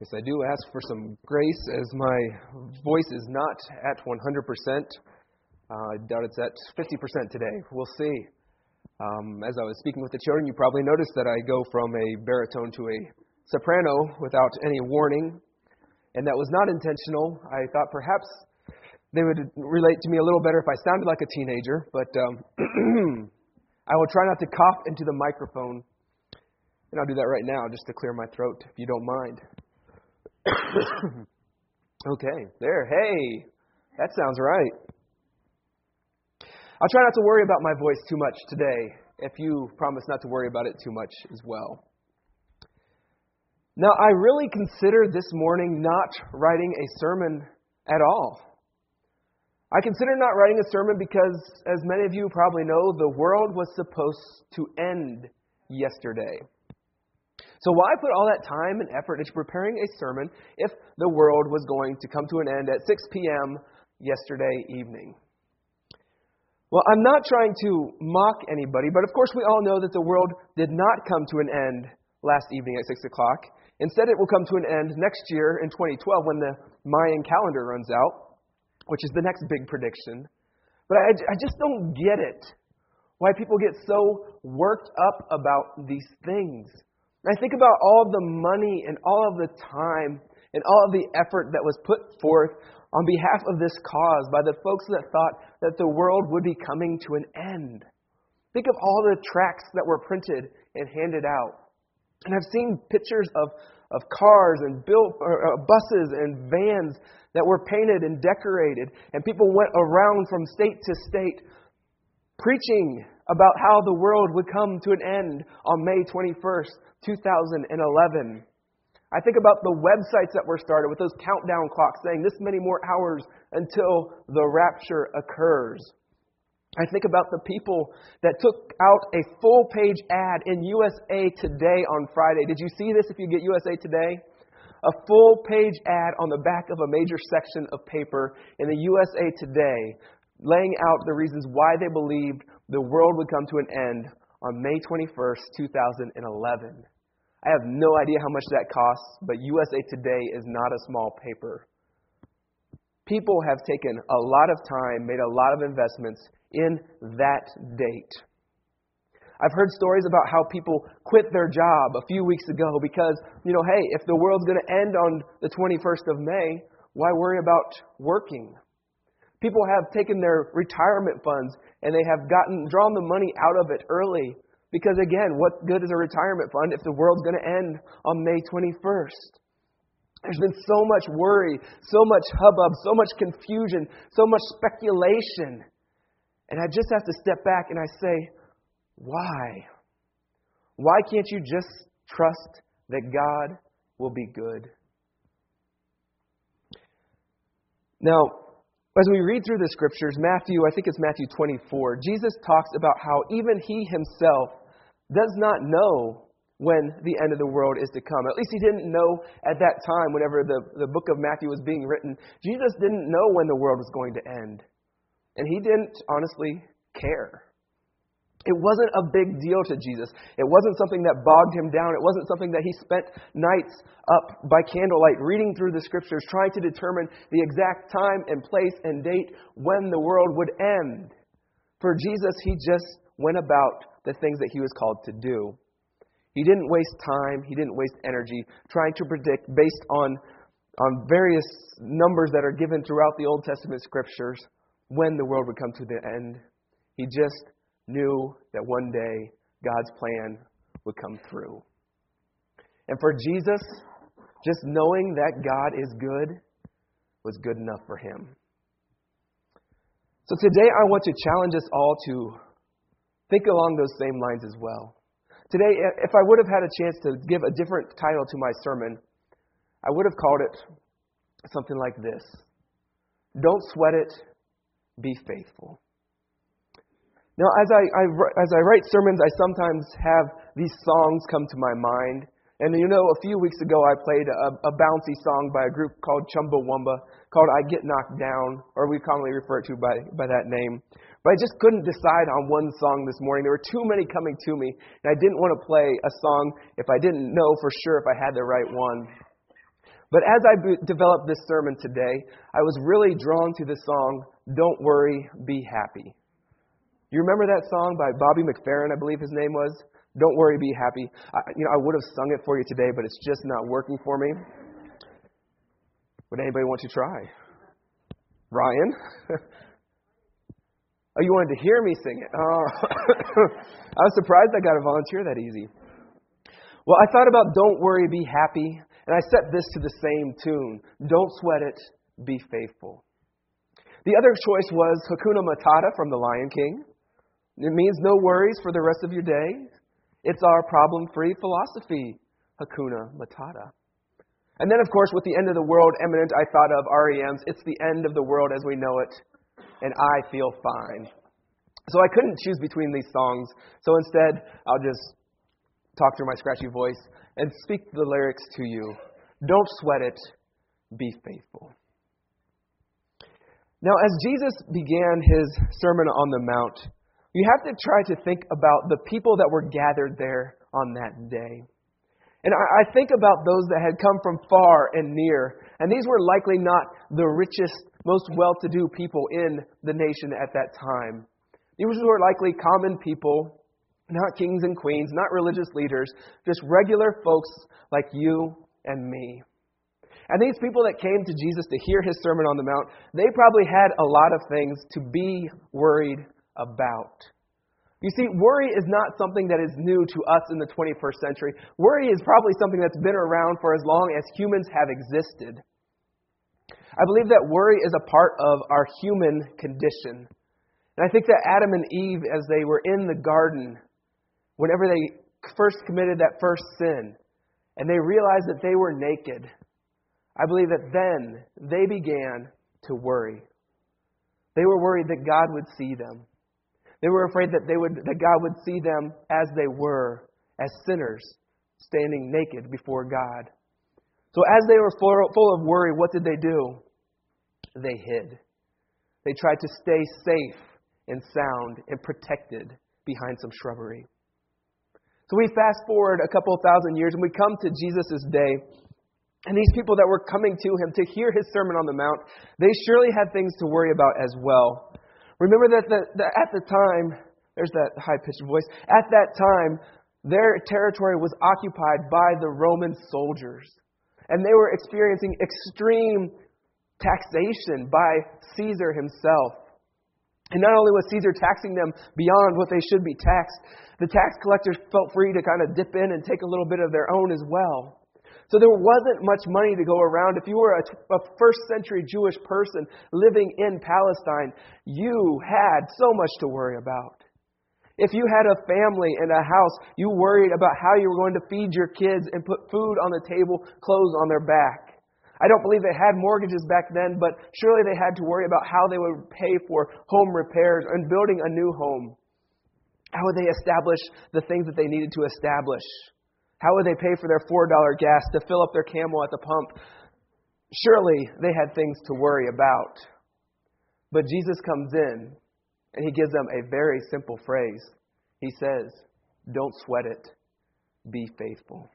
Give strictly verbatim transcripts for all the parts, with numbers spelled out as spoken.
Yes, I do ask for some grace as my voice is not at one hundred percent. Uh, I doubt it's at fifty percent today. We'll see. Um, as I was speaking with the children, you probably noticed that I go from a baritone to a soprano without any warning. And that was not intentional. I thought perhaps they would relate to me a little better if I sounded like a teenager. But um, I will try not to cough into the microphone. And I'll do that right now just to clear my throat, if you don't mind. Okay, there. Hey, that sounds right. I'll try not to worry about my voice too much today, if you promise not to worry about it too much as well. Now, I really considered this morning not writing a sermon at all. I considered not writing a sermon because, as many of you probably know, the world was supposed to end yesterday. So why put all that time and effort into preparing a sermon if the world was going to come to an end at six p.m. yesterday evening? Well, I'm not trying to mock anybody, but of course we all know that the world did not come to an end last evening at six o'clock. Instead, it will come to an end next year in twenty twelve when the Mayan calendar runs out, which is the next big prediction. But I, I just don't get it, why people get so worked up about these things. I think about all the money and all of the time and all of the effort that was put forth on behalf of this cause by the folks that thought that the world would be coming to an end. Think of all the tracts that were printed and handed out. And I've seen pictures of, of cars and built, or, uh, buses and vans that were painted and decorated. And people went around from state to state preaching about how the world would come to an end on May twenty-first, two thousand eleven. I think about the websites that were started with those countdown clocks saying this many more hours until the rapture occurs. I think about the people that took out a full-page ad in U S A Today on Friday. Did you see this if you get U S A Today? A full-page ad on the back of a major section of paper in the U S A Today, laying out the reasons why they believed the world would come to an end on May twenty-first, two thousand eleven. I have no idea how much that costs, but U S A Today is not a small paper. People have taken a lot of time, made a lot of investments in that date. I've heard stories about how people quit their job a few weeks ago because, you know, hey, if the world's going to end on the twenty-first of May, why worry about working? People have taken their retirement funds and they have gotten drawn the money out of it early. Because again, what good is a retirement fund if the world's going to end on May twenty-first? There's been so much worry, so much hubbub, so much confusion, so much speculation. And I just have to step back and I say, why? Why can't you just trust that God will be good? Now, as we read through the Scriptures, Matthew, I think it's Matthew twenty-four, Jesus talks about how even He Himself does not know when the end of the world is to come. At least He didn't know at that time, whenever the, the book of Matthew was being written. Jesus didn't know when the world was going to end. And He didn't honestly care. It wasn't a big deal to Jesus. It wasn't something that bogged Him down. It wasn't something that He spent nights up by candlelight reading through the Scriptures, trying to determine the exact time and place and date when the world would end. For Jesus, He just went about the things that He was called to do. He didn't waste time. He didn't waste energy trying to predict based on, on various numbers that are given throughout the Old Testament Scriptures when the world would come to the end. He just knew that one day God's plan would come through. And for Jesus, just knowing that God is good was good enough for Him. So today I want to challenge us all to think along those same lines as well. Today, if I would have had a chance to give a different title to my sermon, I would have called it something like this: Don't sweat it, be faithful. Now, as I, I as I write sermons, I sometimes have these songs come to my mind. And you know, a few weeks ago, I played a, a bouncy song by a group called Chumbawamba, called I Get Knocked Down, or we commonly refer to by, by that name. But I just couldn't decide on one song this morning. There were too many coming to me, and I didn't want to play a song if I didn't know for sure if I had the right one. But as I b- developed this sermon today, I was really drawn to the song, Don't Worry, Be Happy. You remember that song by Bobby McFerrin, I believe his name was? Don't Worry, Be Happy. I, you know, I would have sung it for you today, but it's just not working for me. Would anybody want to try? Ryan? Oh, you wanted to hear me sing it? Oh. I was surprised I got a volunteer that easy. Well, I thought about Don't Worry, Be Happy, and I set this to the same tune. Don't sweat it, be faithful. The other choice was Hakuna Matata from The Lion King. It means no worries for the rest of your day. It's our problem-free philosophy, Hakuna Matata. And then, of course, with the end of the world imminent, I thought of R E M's It's the End of the World as We Know It, and I Feel Fine. So I couldn't choose between these songs, so instead I'll just talk through my scratchy voice and speak the lyrics to you. Don't sweat it, be faithful. Now, as Jesus began his Sermon on the Mount, you have to try to think about the people that were gathered there on that day. And I think about those that had come from far and near, and these were likely not the richest, most well-to-do people in the nation at that time. These were likely common people, not kings and queens, not religious leaders, just regular folks like you and me. And these people that came to Jesus to hear his Sermon on the Mount, they probably had a lot of things to be worried about. You see, worry is not something that is new to us in the twenty-first century. Worry is probably something that's been around for as long as humans have existed. I believe that worry is a part of our human condition. And I think that Adam and Eve, as they were in the garden, whenever they first committed that first sin, and they realized that they were naked, I believe that then they began to worry. They were worried that God would see them. They were afraid that they would that God would see them as they were, as sinners, standing naked before God. So as they were full, full of worry, what did they do? They hid. They tried to stay safe and sound and protected behind some shrubbery. So we fast forward a couple thousand years and we come to Jesus' day. And these people that were coming to him to hear his Sermon on the Mount, they surely had things to worry about as well. Remember that the, the, at the time, there's that high-pitched voice, at that time, their territory was occupied by the Roman soldiers. And they were experiencing extreme taxation by Caesar himself. And not only was Caesar taxing them beyond what they should be taxed, the tax collectors felt free to kind of dip in and take a little bit of their own as well. So there wasn't much money to go around. If you were a, a first century Jewish person living in Palestine, you had so much to worry about. If you had a family and a house, you worried about how you were going to feed your kids and put food on the table, clothes on their back. I don't believe they had mortgages back then, but surely they had to worry about how they would pay for home repairs and building a new home. How would they establish the things that they needed to establish? How would they pay for their four dollar gas to fill up their Camel at the pump? Surely they had things to worry about. But Jesus comes in and he gives them a very simple phrase. He says, don't sweat it, be faithful.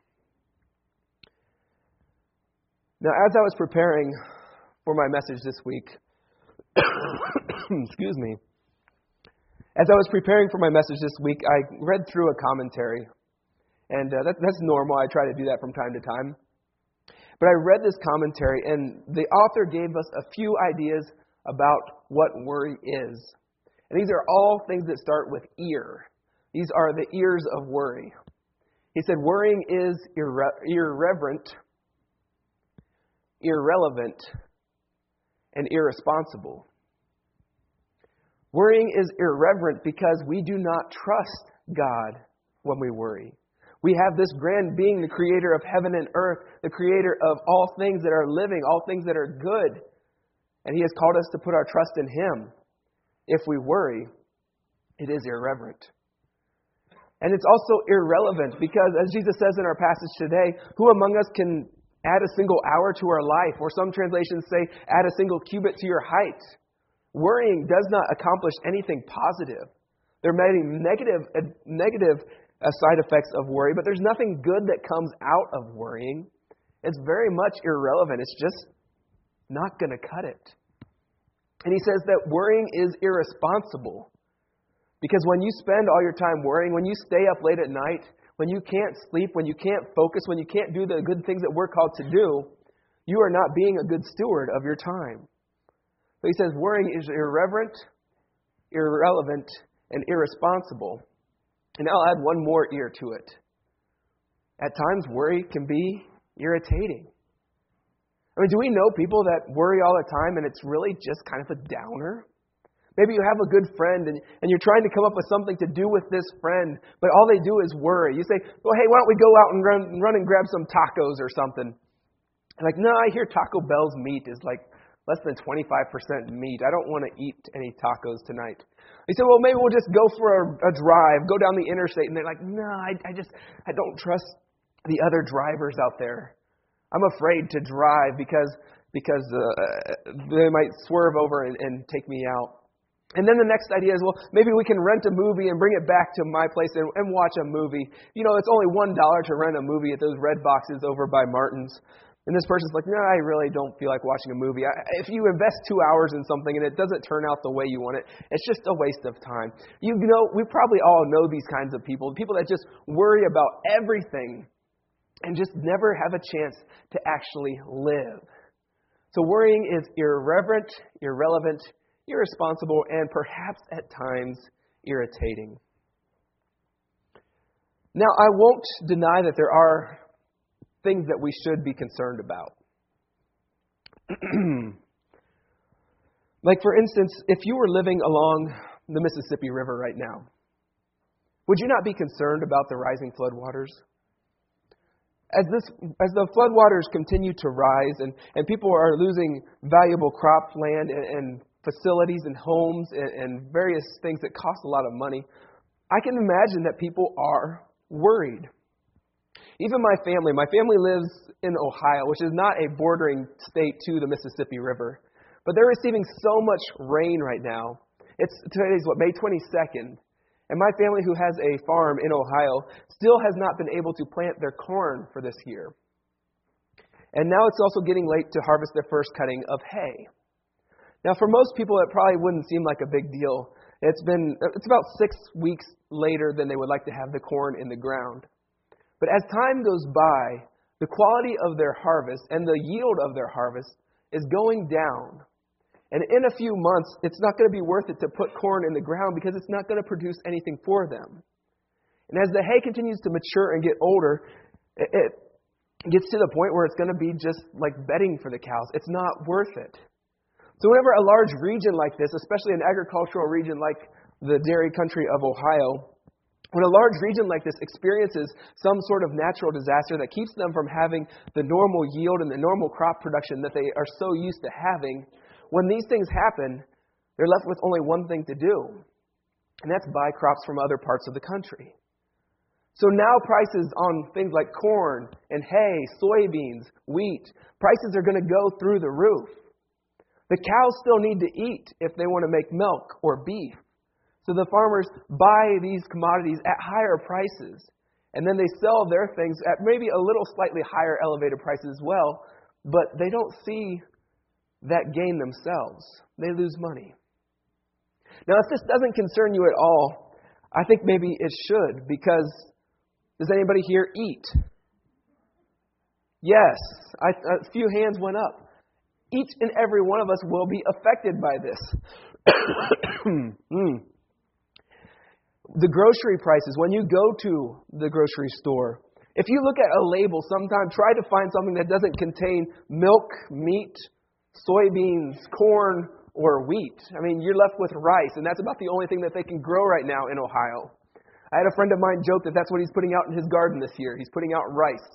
Now, as I was preparing for my message this week, excuse me, as I was preparing for my message this week, I read through a commentary. And uh, that, that's normal. I try to do that from time to time. But I read this commentary, and the author gave us a few ideas about what worry is. And these are all things that start with ear. These are the ears of worry. He said, worrying is irre- irreverent, irrelevant, and irresponsible. Worrying is irreverent because we do not trust God when we worry. We have this grand being, the creator of heaven and earth, the creator of all things that are living, all things that are good. And he has called us to put our trust in him. If we worry, it is irreverent. And it's also irrelevant because, as Jesus says in our passage today, who among us can add a single hour to our life? Or some translations say, add a single cubit to your height. Worrying does not accomplish anything positive. There may be negative, negative Uh, side effects of worry, but there's nothing good that comes out of worrying. It's very much irrelevant. It's just not going to cut it. And he says that worrying is irresponsible. Because when you spend all your time worrying, when you stay up late at night, when you can't sleep, when you can't focus, when you can't do the good things that we're called to do, you are not being a good steward of your time. So he says worrying is irreverent, irrelevant, and irresponsible. And I'll add one more ear to it. At times, worry can be irritating. I mean, do we know people that worry all the time and it's really just kind of a downer? Maybe you have a good friend and, and you're trying to come up with something to do with this friend, but all they do is worry. You say, well, hey, why don't we go out and run, run and grab some tacos or something? And like, no, I hear Taco Bell's meat is like less than twenty-five percent meat. I don't want to eat any tacos tonight. They say, well, maybe we'll just go for a, a drive, go down the interstate. And they're like, no, I, I just, I don't trust the other drivers out there. I'm afraid to drive because because uh, they might swerve over and, and take me out. And then the next idea is, well, maybe we can rent a movie and bring it back to my place and, and watch a movie. You know, it's only one dollar to rent a movie at those red boxes over by Martin's. And this person's like, no, I really don't feel like watching a movie. I, if you invest two hours in something and it doesn't turn out the way you want it, it's just a waste of time. You know, we probably all know these kinds of people, people that just worry about everything and just never have a chance to actually live. So worrying is irreverent, irrelevant, irresponsible, and perhaps at times irritating. Now, I won't deny that there are things that we should be concerned about. Like, for instance, if you were living along the Mississippi River right now, would you not be concerned about the rising floodwaters? As this, as the floodwaters continue to rise and, and people are losing valuable cropland and, and facilities and homes and, and various things that cost a lot of money, I can imagine that people are worried. Even my family, my family lives in Ohio, which is not a bordering state to the Mississippi River. But they're receiving so much rain right now. It's today's what, May twenty-second. And my family, who has a farm in Ohio, still has not been able to plant their corn for this year. And now it's also getting late to harvest their first cutting of hay. Now, for most people, it probably wouldn't seem like a big deal. It's been it's about six weeks later than they would like to have the corn in the ground. But as time goes by, the quality of their harvest and the yield of their harvest is going down. And in a few months, it's not going to be worth it to put corn in the ground because it's not going to produce anything for them. And as the hay continues to mature and get older, it, it gets to the point where it's going to be just like bedding for the cows. It's not worth it. So whenever a large region like this, especially an agricultural region like the dairy country of Ohio, when a large region like this experiences some sort of natural disaster that keeps them from having the normal yield and the normal crop production that they are so used to having, when these things happen, they're left with only one thing to do, and that's buy crops from other parts of the country. So now prices on things like corn and hay, soybeans, wheat, prices are going to go through the roof. The cows still need to eat if they want to make milk or beef. So the farmers buy these commodities at higher prices, and then they sell their things at maybe a little slightly higher elevated prices as well, but they don't see that gain themselves. They lose money. Now, if this doesn't concern you at all, I think maybe it should, because does anybody here eat? Yes, I, a few hands went up. Each and every one of us will be affected by this. mm. The grocery prices, when you go to the grocery store, if you look at a label sometime, try to find something that doesn't contain milk, meat, soybeans, corn, or wheat. I mean, you're left with rice, and that's about the only thing that they can grow right now in Ohio. I had a friend of mine joke that that's what he's putting out in his garden this year. He's putting out rice.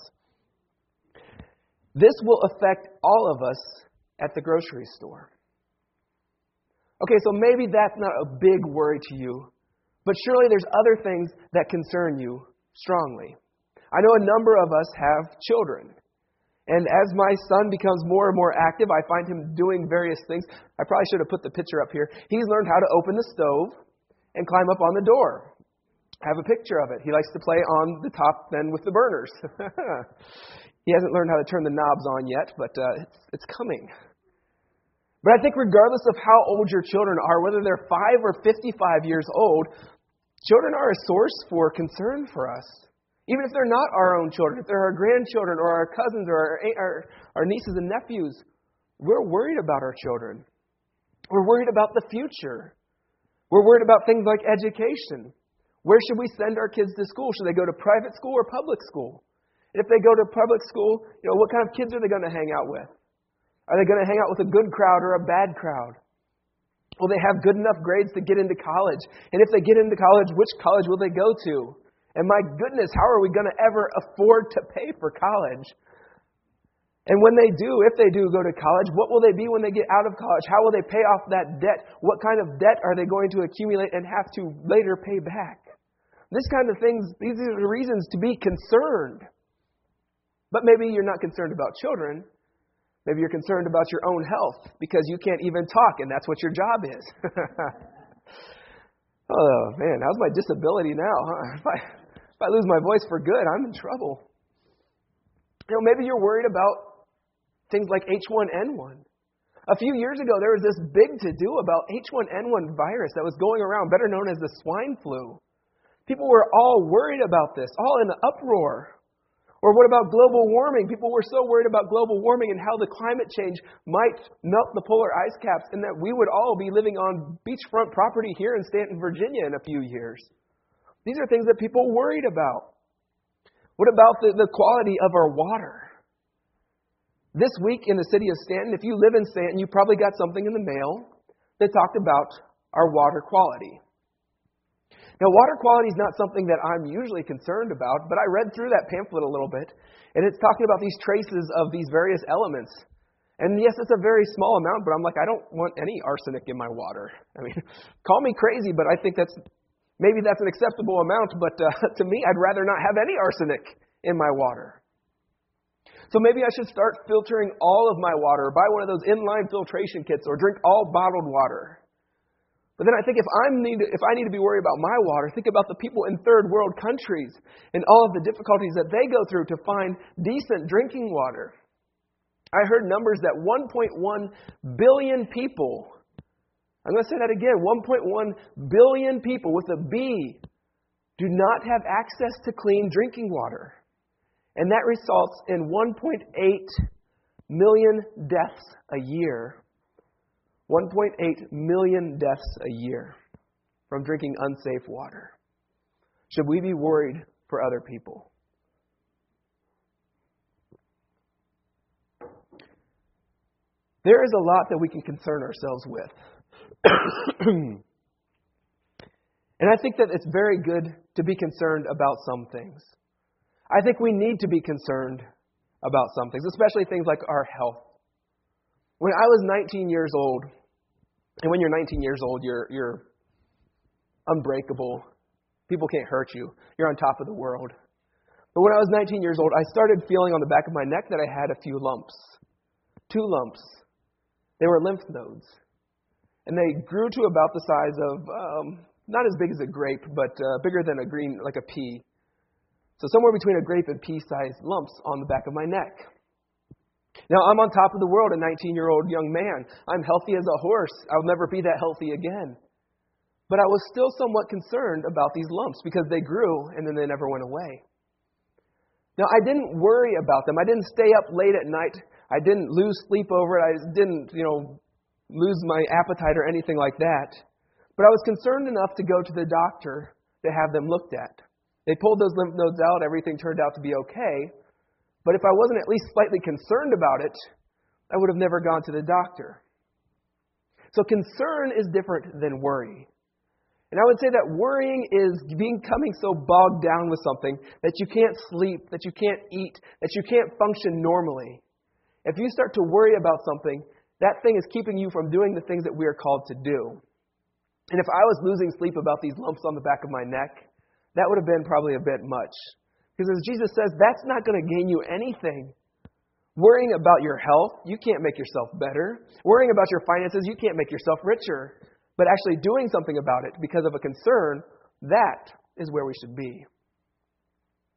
This will affect all of us at the grocery store. Okay, so maybe that's not a big worry to you, but surely there's other things that concern you strongly. I know a number of us have children. And as my son becomes more and more active, I find him doing various things. I probably should have put the picture up here. He's learned how to open the stove and climb up on the door. I have a picture of it. He likes to play on the top then with the burners. He hasn't learned how to turn the knobs on yet, but uh, it's, it's coming. But I think regardless of how old your children are, whether they're five or fifty-five years old, children are a source for concern for us. Even if they're not our own children, if they're our grandchildren or our cousins or our, our, our nieces and nephews, we're worried about our children. We're worried about the future. We're worried about things like education. Where should we send our kids to school? Should they go to private school or public school? And if they go to public school, you know, what kind of kids are they going to hang out with? Are they going to hang out with a good crowd or a bad crowd? Will they have good enough grades to get into college? And if they get into college, which college will they go to? And my goodness, how are we going to ever afford to pay for college? And when they do, if they do go to college, what will they be when they get out of college? How will they pay off that debt? What kind of debt are they going to accumulate and have to later pay back? This kind of things, these are the reasons to be concerned. But maybe you're not concerned about children. Maybe you're concerned about your own health because you can't even talk and that's what your job is. Oh, man, how's my disability now? Huh? If, I, if I lose my voice for good, I'm in trouble. You know, maybe you're worried about things like H one N one. A few years ago, there was this big to-do about H one N one virus that was going around, better known as the swine flu. People were all worried about this, all in an uproar. Or what about global warming? People were so worried about global warming and how the climate change might melt the polar ice caps and that we would all be living on beachfront property here in Stanton, Virginia in a few years. These are things that people worried about. What about the, the quality of our water? This week in the city of Stanton, if you live in Stanton, you probably got something in the mail that talked about our water quality. Now, water quality is not something that I'm usually concerned about, but I read through that pamphlet a little bit, and it's talking about these traces of these various elements. And yes, it's a very small amount, but I'm like, I don't want any arsenic in my water. I mean, call me crazy, but I think that's, maybe that's an acceptable amount, but uh, to me, I'd rather not have any arsenic in my water. So maybe I should start filtering all of my water, buy one of those inline filtration kits, or drink all bottled water. But then I think if I need if I need to be worried about my water, think about the people in third world countries and all of the difficulties that they go through to find decent drinking water. I heard numbers that one point one billion people, I'm going to say that again, one point one billion people with a B do not have access to clean drinking water. And that results in one point eight million deaths a year. one point eight million deaths a year from drinking unsafe water. Should we be worried for other people? There is a lot that we can concern ourselves with. And I think that it's very good to be concerned about some things. I think we need to be concerned about some things, especially things like our health. When I was nineteen years old, and when you're nineteen years old, you're you're unbreakable. People can't hurt you. You're on top of the world. But when I was nineteen years old, I started feeling on the back of my neck that I had a few lumps. Two lumps. They were lymph nodes. And they grew to about the size of, um, not as big as a grape, but uh, bigger than a green, like a pea. So somewhere between a grape and pea-sized lumps on the back of my neck. Now, I'm on top of the world, a nineteen-year-old young man. I'm healthy as a horse. I'll never be that healthy again. But I was still somewhat concerned about these lumps because they grew and then they never went away. Now, I didn't worry about them. I didn't stay up late at night. I didn't lose sleep over it. I didn't, you know, lose my appetite or anything like that. But I was concerned enough to go to the doctor to have them looked at. They pulled those lymph nodes out. Everything turned out to be okay. But if I wasn't at least slightly concerned about it, I would have never gone to the doctor. So concern is different than worry. And I would say that worrying is becoming so bogged down with something that you can't sleep, that you can't eat, that you can't function normally. If you start to worry about something, that thing is keeping you from doing the things that we are called to do. And if I was losing sleep about these lumps on the back of my neck, that would have been probably a bit much. Because as Jesus says, that's not going to gain you anything. Worrying about your health, you can't make yourself better. Worrying about your finances, you can't make yourself richer. But actually doing something about it because of a concern, that is where we should be.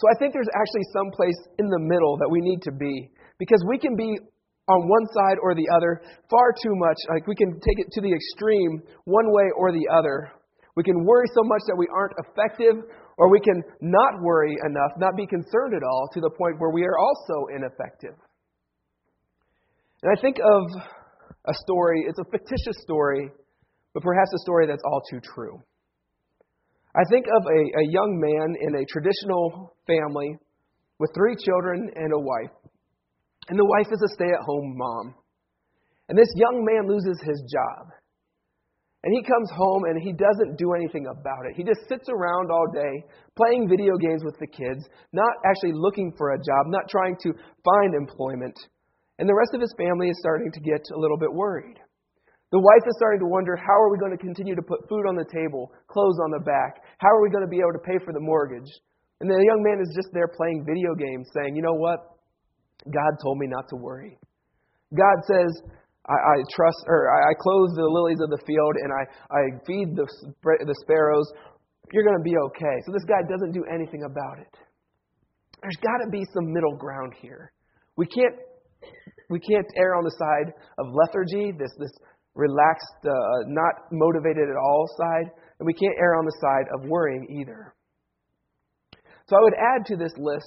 So I think there's actually some place in the middle that we need to be, because we can be on one side or the other far too much. Like we can take it to the extreme one way or the other. We can worry so much that we aren't effective, or we can not worry enough, not be concerned at all, to the point where we are also ineffective. And I think of a story, it's a fictitious story, but perhaps a story that's all too true. I think of a, a young man in a traditional family with three children and a wife. And the wife is a stay-at-home mom. And this young man loses his job. And he comes home and he doesn't do anything about it. He just sits around all day playing video games with the kids, not actually looking for a job, not trying to find employment. And the rest of his family is starting to get a little bit worried. The wife is starting to wonder, how are we going to continue to put food on the table, clothes on the back? How are we going to be able to pay for the mortgage? And the young man is just there playing video games saying, you know what? God told me not to worry. God says, I, I trust, or I, I clothe the lilies of the field, and I, I feed the, the sparrows. You're going to be okay. So this guy doesn't do anything about it. There's got to be some middle ground here. We can't, we can't err on the side of lethargy, this this relaxed, uh, not motivated at all side, and we can't err on the side of worrying either. So I would add to this list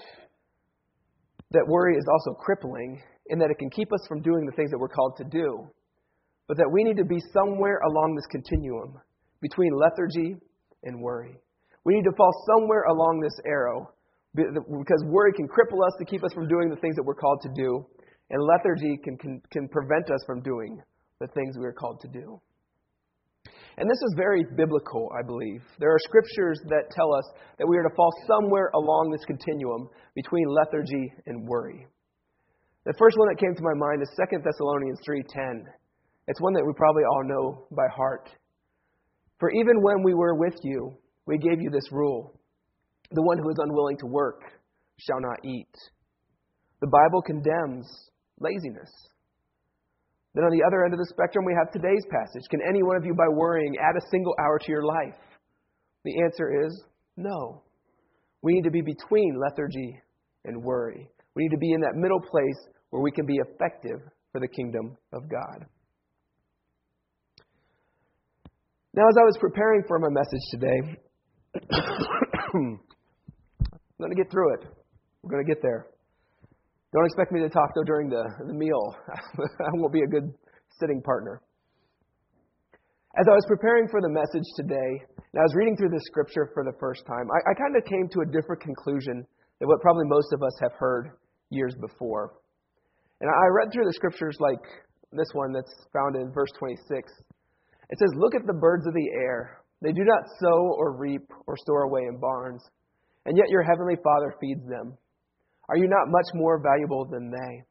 that worry is also crippling, in that it can keep us from doing the things that we're called to do, but that we need to be somewhere along this continuum between lethargy and worry. We need to fall somewhere along this arrow, because worry can cripple us to keep us from doing the things that we're called to do, and lethargy can, can, can prevent us from doing the things we are called to do. And this is very biblical, I believe. There are scriptures that tell us that we are to fall somewhere along this continuum between lethargy and worry. The first one that came to my mind is Second Thessalonians three ten. It's one that we probably all know by heart. For even when we were with you, we gave you this rule: the one who is unwilling to work shall not eat. The Bible condemns laziness. Then on the other end of the spectrum, we have today's passage. Can any one of you, by worrying, add a single hour to your life? The answer is no. We need to be between lethargy and worry. We need to be in that middle place where we can be effective for the kingdom of God. Now, as I was preparing for my message today, I'm going to get through it. We're going to get there. Don't expect me to talk, though, during the, the meal. I won't be a good sitting partner. As I was preparing for the message today, and I was reading through this scripture for the first time, I, I kind of came to a different conclusion than what probably most of us have heard years before. And I read through the scriptures like this one that's found in verse twenty-six. It says, "Look at the birds of the air. They do not sow or reap or store away in barns, and yet your heavenly Father feeds them. Are you not much more valuable than they?"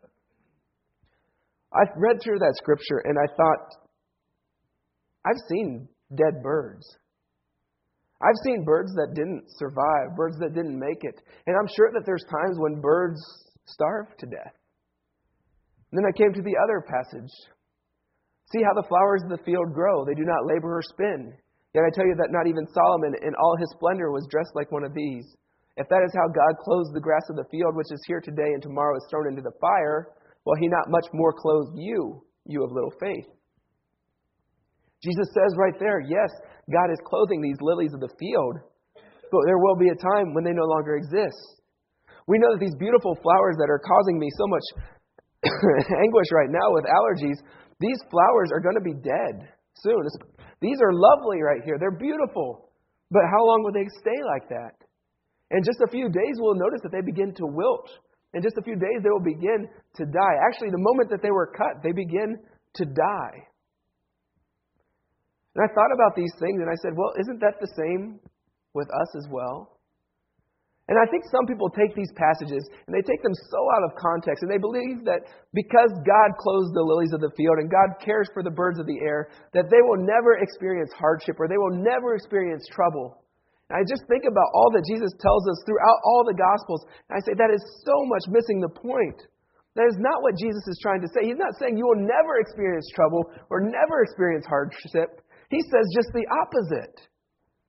I read through that scripture and I thought, I've seen dead birds. I've seen birds that didn't survive, birds that didn't make it. And I'm sure that there's times when birds starve to death. And then I came to the other passage. "See how the flowers of the field grow. They do not labor or spin. Yet I tell you that not even Solomon in all his splendor was dressed like one of these. If that is how God clothes the grass of the field, which is here today and tomorrow is thrown into the fire, will he not much more clothe you, you of little faith?" Jesus says right there, yes, God is clothing these lilies of the field, but there will be a time when they no longer exist. We know that these beautiful flowers that are causing me so much anguish right now with allergies, these flowers are going to be dead soon. These are lovely right here. They're beautiful. But how long will they stay like that? In just a few days, we'll notice that they begin to wilt. In just a few days, they will begin to die. Actually, the moment that they were cut, they begin to die. And I thought about these things and I said, well, isn't that the same with us as well? And I think some people take these passages and they take them so out of context, and they believe that because God clothes the lilies of the field and God cares for the birds of the air, that they will never experience hardship or they will never experience trouble. And I just think about all that Jesus tells us throughout all the Gospels, and I say that is so much missing the point. That is not what Jesus is trying to say. He's not saying you will never experience trouble or never experience hardship. He says just the opposite.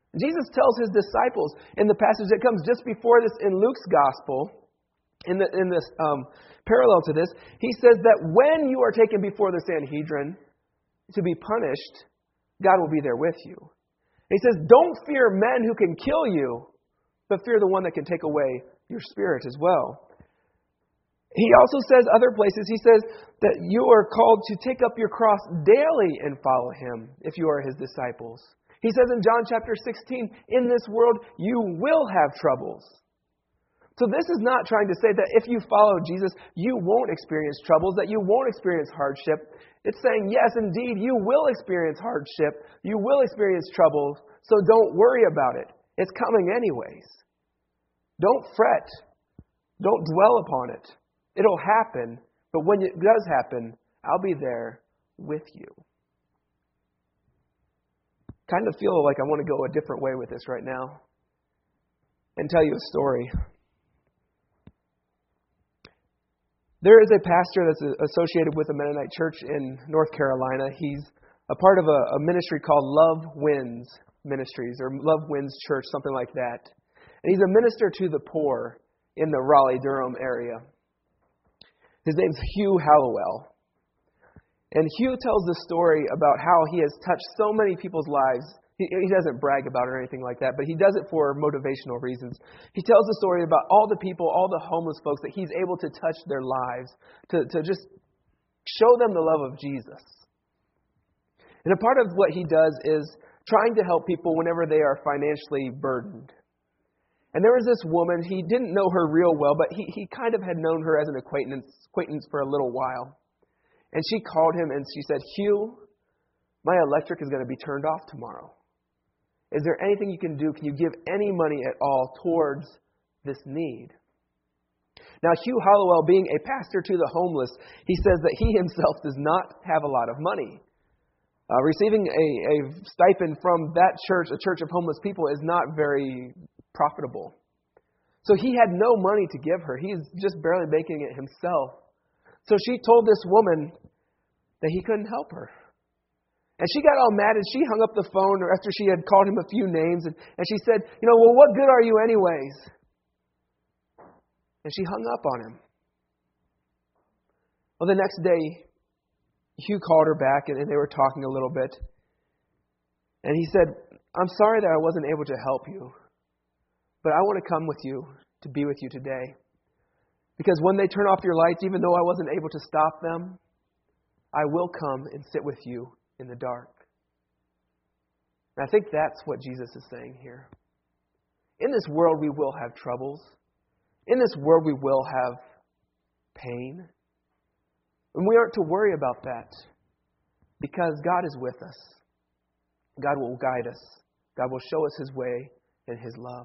Jesus tells his disciples in the passage that comes just before this in Luke's gospel, in, the, in this um, parallel to this, he says that when you are taken before the Sanhedrin to be punished, God will be there with you. He says, don't fear men who can kill you, but fear the one that can take away your spirit as well. He also says other places, he says that you are called to take up your cross daily and follow him if you are his disciples. He says in John chapter sixteen, in this world you will have troubles. So this is not trying to say that if you follow Jesus, you won't experience troubles, that you won't experience hardship. It's saying, yes, indeed, you will experience hardship. You will experience troubles, so don't worry about it. It's coming anyways. Don't fret. Don't dwell upon it. It'll happen, but when it does happen, I'll be there with you. Kind of feel like I want to go a different way with this right now and tell you a story. There is a pastor that's associated with a Mennonite church in North Carolina. He's a part of a, a ministry called Love Wins Ministries, or Love Wins Church, something like that. And he's a minister to the poor in the Raleigh-Durham area. His name's Hugh Hallowell. And Hugh tells the story about how he has touched so many people's lives. He, he doesn't brag about it or anything like that, but he does it for motivational reasons. He tells the story about all the people, all the homeless folks that he's able to touch their lives, to, to just show them the love of Jesus. And a part of what he does is trying to help people whenever they are financially burdened. And there was this woman, he didn't know her real well, but he, he kind of had known her as an acquaintance, acquaintance for a little while. And she called him and she said, Hugh, my electric is going to be turned off tomorrow. Is there anything you can do? Can you give any money at all towards this need? Now, Hugh Hallowell, being a pastor to the homeless, he says that he himself does not have a lot of money. Uh, receiving a, a stipend from that church, a church of homeless people, is not very profitable. So he had no money to give her. He's just barely making it himself. So she told this woman that he couldn't help her. And she got all mad and she hung up the phone after she had called him a few names. And, and she said, you know, well, what good are you anyways? And she hung up on him. Well, the next day, Hugh called her back and, and they were talking a little bit. And he said, I'm sorry that I wasn't able to help you, but I want to come with you to be with you today. Because when they turn off your lights, even though I wasn't able to stop them, I will come and sit with you in the dark. And I think that's what Jesus is saying here. In this world, we will have troubles. In this world, we will have pain. And we aren't to worry about that because God is with us. God will guide us. God will show us His way and His love.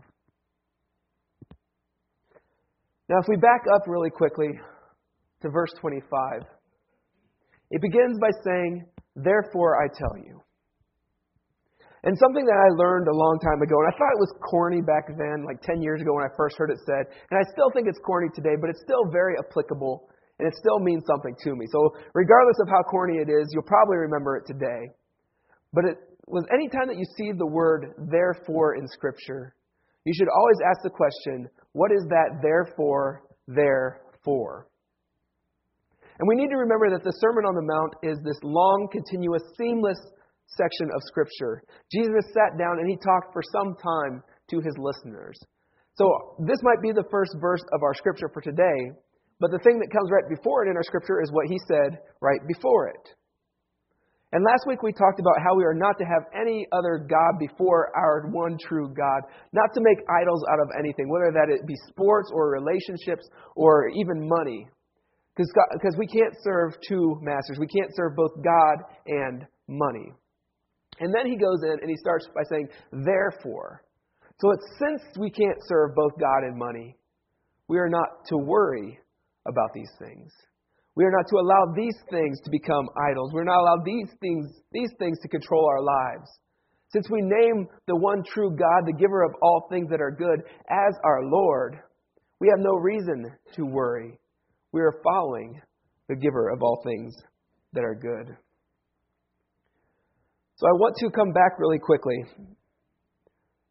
Now, if we back up really quickly to verse twenty-five, it begins by saying, therefore I tell you. And something that I learned a long time ago, and I thought it was corny back then, like ten years ago when I first heard it said, and I still think it's corny today, but it's still very applicable, and it still means something to me. So regardless of how corny it is, you'll probably remember it today. But it was any time that you see the word therefore in Scripture, you should always ask the question, what is that therefore there for? And we need to remember that the Sermon on the Mount is this long, continuous, seamless section of Scripture. Jesus sat down and He talked for some time to His listeners. So this might be the first verse of our Scripture for today, but the thing that comes right before it in our Scripture is what He said right before it. And last week we talked about how we are not to have any other God before our one true God. Not to make idols out of anything, whether that it be sports or relationships or even money. Because we can't serve two masters. We can't serve both God and money. And then he goes in and he starts by saying, therefore. So it's since we can't serve both God and money, we are not to worry about these things. We are not to allow these things to become idols. We're not to allow these things, these things to control our lives. Since we name the one true God, the giver of all things that are good, as our Lord, we have no reason to worry. We are following the giver of all things that are good. So I want to come back really quickly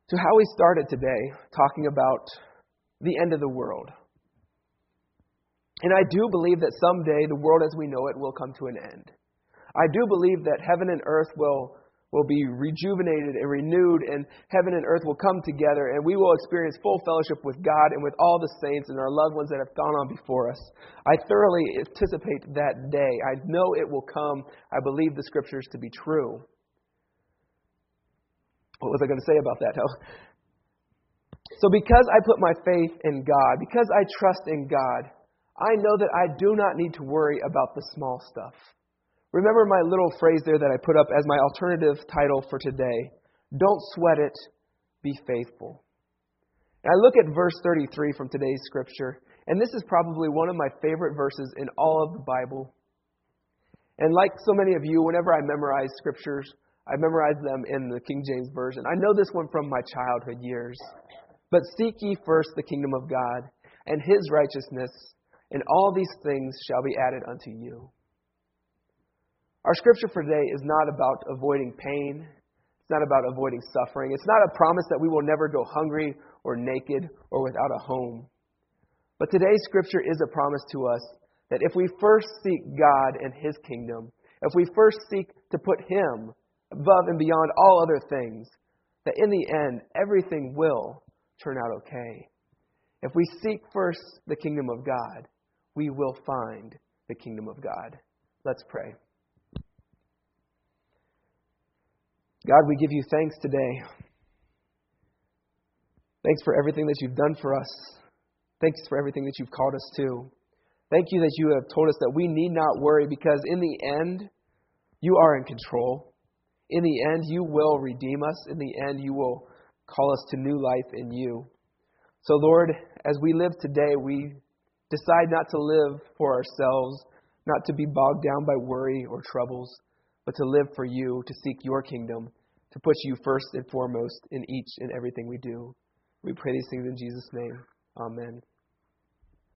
to how we started today, talking about the end of the world. And I do believe that someday the world as we know it will come to an end. I do believe that heaven and earth will, will be rejuvenated and renewed, and heaven and earth will come together, and we will experience full fellowship with God and with all the saints and our loved ones that have gone on before us. I thoroughly anticipate that day. I know it will come. I believe the Scriptures to be true. What was I going to say about that? So because I put my faith in God, because I trust in God, I know that I do not need to worry about the small stuff. Remember my little phrase there that I put up as my alternative title for today. Don't sweat it, be faithful. And I look at verse thirty-three from today's scripture, and this is probably one of my favorite verses in all of the Bible. And like so many of you, whenever I memorize scriptures, I memorize them in the King James Version. I know this one from my childhood years. But seek ye first the kingdom of God and His righteousness, and all these things shall be added unto you. Our scripture for today is not about avoiding pain. It's not about avoiding suffering. It's not a promise that we will never go hungry or naked or without a home. But today's scripture is a promise to us that if we first seek God and His kingdom, if we first seek to put Him above and beyond all other things, that in the end, everything will turn out okay. If we seek first the kingdom of God, we will find the kingdom of God. Let's pray. God, we give you thanks today. Thanks for everything that you've done for us. Thanks for everything that you've called us to. Thank you that you have told us that we need not worry, because in the end, you are in control. In the end, you will redeem us. In the end, you will call us to new life in you. So, Lord, as we live today, we decide not to live for ourselves, not to be bogged down by worry or troubles, but to live for you, to seek your kingdom, to put you first and foremost in each and everything we do. We pray these things in Jesus' name. Amen.